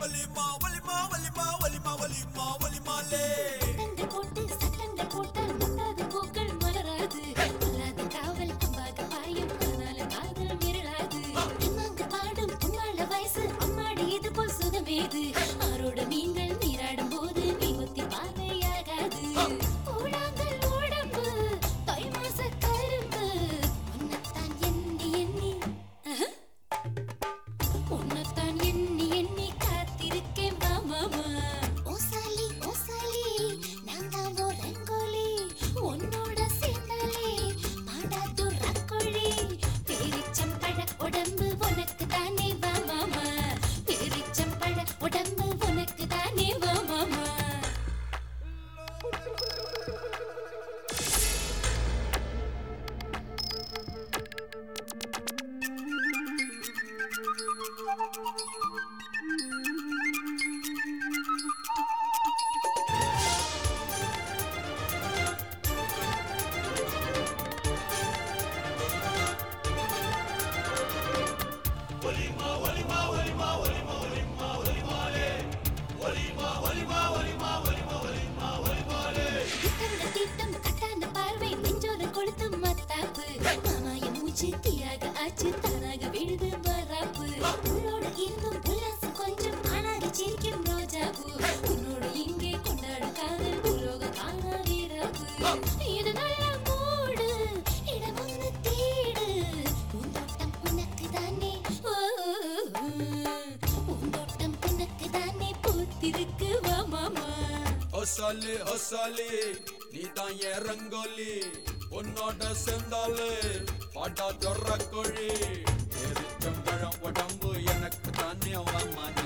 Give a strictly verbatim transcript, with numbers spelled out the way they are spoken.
வலிமா வலிமா வலிமா வலிமா வலிமா வலிமாலே சட்டங்கள் போட்டு சட்டங்கள் போட்டால் முட்டாது பூக்கள் மலராது இல்லாத காவல் அம்பாக பாயும் அதனால காதல் மிரளாது இம்மாங்க பாடும் உம்மாள வயசு அம்மாடி இது போல் சுகமேது ஆரோட மீன்கள் நீராடும் போது மீகுத்தி பார்வையாகாது ஊடாங்கல் உடம்பு தை மாச கரும்பு உன்னத்தான் எண்ணி எண்ணி உன்னத்தான் எண்ணி எண்ணி காத்திருக்கேன் மாமா ஓசாலி ஓசாலி நான் தான் ஒரு ரங்கோலி உன்னோட சேர்ந்தாலே பாடாது ரக்கோழி பேரிச்சம்பழ உடம்பு உனக்கு தானே வா மாமா பேரிச்சம்பழ உடம்பு உனக்கு தானே வா மாமா வலிமா வலிமா வலிமா வலிமா வலிமா வலிமாலே வலிமா வலிமா வலிமா வலிமா வலிமா வலிமாலே கண்ட தீட்டம் கட்டான பார்வை நெஞ்சோர கொளுத்து மத்தாப்பு மாமாய மூச்சு தீயாக ஆச்சு தானாக விழுது மராப்பு உன்னோட இருந்தும் உல்லாசம் கொஞ்சம் ஆனாக சிரிக்கும் ரோஜாப்பு உன்னோட இங்கே கொண்டாடும் காதல் உலோக காணா வீராப்பு இது நல்ல மூடு இடம் ஒன்று தேடு பூந்தோட்டம் உனக்கு தானே பூந்தோட்டம் உனக்கு தானே பூத்திருக்கு வா மாமா ஹொசாலி ஹொசாலி நீ தான் என் ரங்கோலி உன்னோட சேர்ந்தாலே பாட்டா தொர்ற கோழி எரிச்சம்பழம் உடம்பு எனக்கு தானே வாமா